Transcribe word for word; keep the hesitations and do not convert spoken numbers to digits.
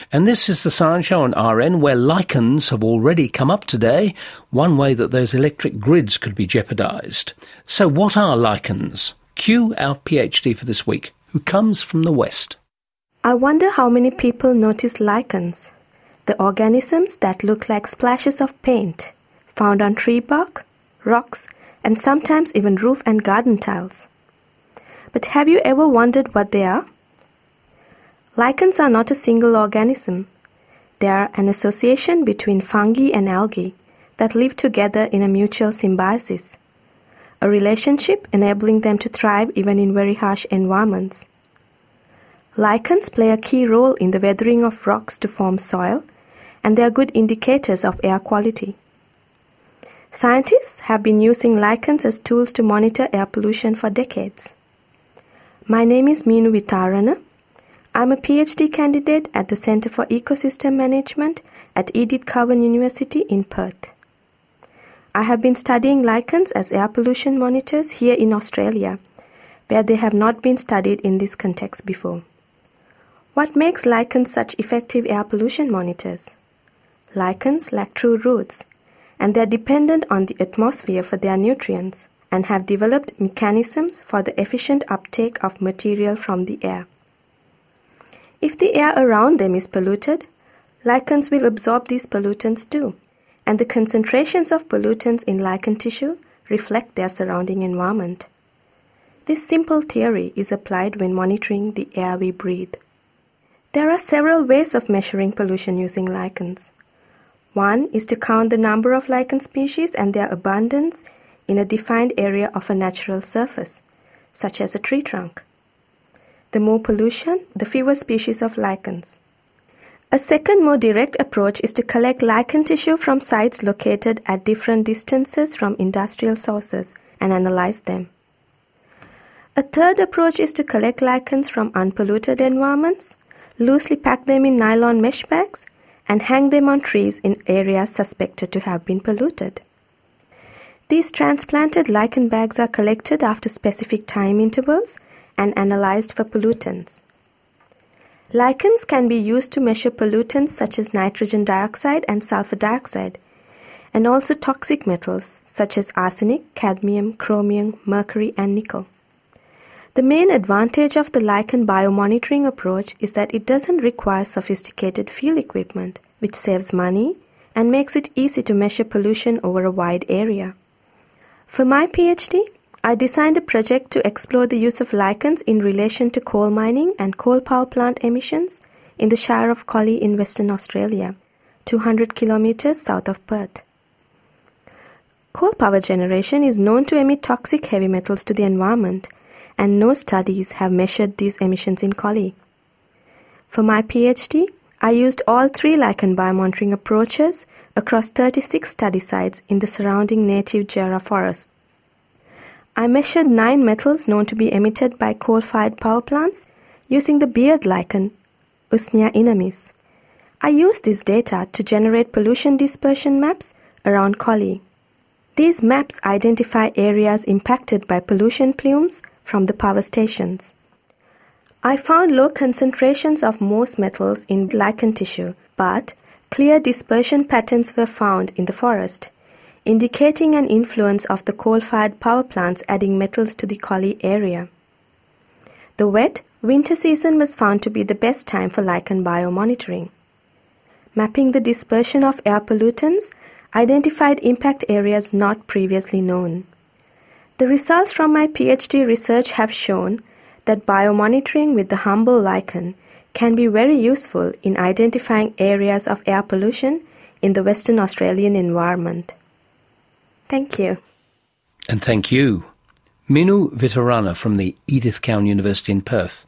And this is the Science Show on R N, where lichens have already come up today, one way that those electric grids could be jeopardised. So what are lichens? Cue our PhD for this week, who comes from the West. I wonder how many people notice lichens, the organisms that look like splashes of paint, found on tree bark, rocks, and sometimes even roof and garden tiles. But have you ever wondered what they are? Lichens are not a single organism. They are an association between fungi and algae that live together in a mutual symbiosis, a relationship enabling them to thrive even in very harsh environments. Lichens play a key role in the weathering of rocks to form soil, and they are good indicators of air quality. Scientists have been using lichens as tools to monitor air pollution for decades. My name is Meenu Vitharana. I'm a PhD candidate at the Centre for Ecosystem Management at Edith Cowan University in Perth. I have been studying lichens as air pollution monitors here in Australia, where they have not been studied in this context before. What makes lichens such effective air pollution monitors? Lichens lack true roots, and they are dependent on the atmosphere for their nutrients and have developed mechanisms for the efficient uptake of material from the air. If the air around them is polluted, lichens will absorb these pollutants too, and the concentrations of pollutants in lichen tissue reflect their surrounding environment. This simple theory is applied when monitoring the air we breathe. There are several ways of measuring pollution using lichens. One is to count the number of lichen species and their abundance in a defined area of a natural surface, such as a tree trunk. The more pollution, the fewer species of lichens. A second, more direct approach is to collect lichen tissue from sites located at different distances from industrial sources and analyze them. A third approach is to collect lichens from unpolluted environments, loosely pack them in nylon mesh bags, and hang them on trees in areas suspected to have been polluted. These transplanted lichen bags are collected after specific time intervals and analyzed for pollutants. Lichens can be used to measure pollutants such as nitrogen dioxide and sulfur dioxide, and also toxic metals such as arsenic, cadmium, chromium, mercury, and nickel. The main advantage of the lichen biomonitoring approach is that it doesn't require sophisticated field equipment, which saves money and makes it easy to measure pollution over a wide area. For my PhD, I designed a project to explore the use of lichens in relation to coal mining and coal power plant emissions in the Shire of Collie in Western Australia, two hundred kilometres south of Perth. Coal power generation is known to emit toxic heavy metals to the environment, and no studies have measured these emissions in Collie. For my PhD, I used all three lichen biomonitoring approaches across thirty-six study sites in the surrounding native Jarrah forest. I measured nine metals known to be emitted by coal-fired power plants using the beard lichen, Usnea inamis. I used this data to generate pollution dispersion maps around Collie. These maps identify areas impacted by pollution plumes from the power stations. I found low concentrations of most metals in lichen tissue, but clear dispersion patterns were found in the forest, indicating an influence of the coal-fired power plants adding metals to the Collie area. The wet, winter season was found to be the best time for lichen biomonitoring. Mapping the dispersion of air pollutants identified impact areas not previously known. The results from my PhD research have shown that biomonitoring with the humble lichen can be very useful in identifying areas of air pollution in the Western Australian environment. Thank you. And thank you. Meenu Vitharana from the Edith Cowan University in Perth.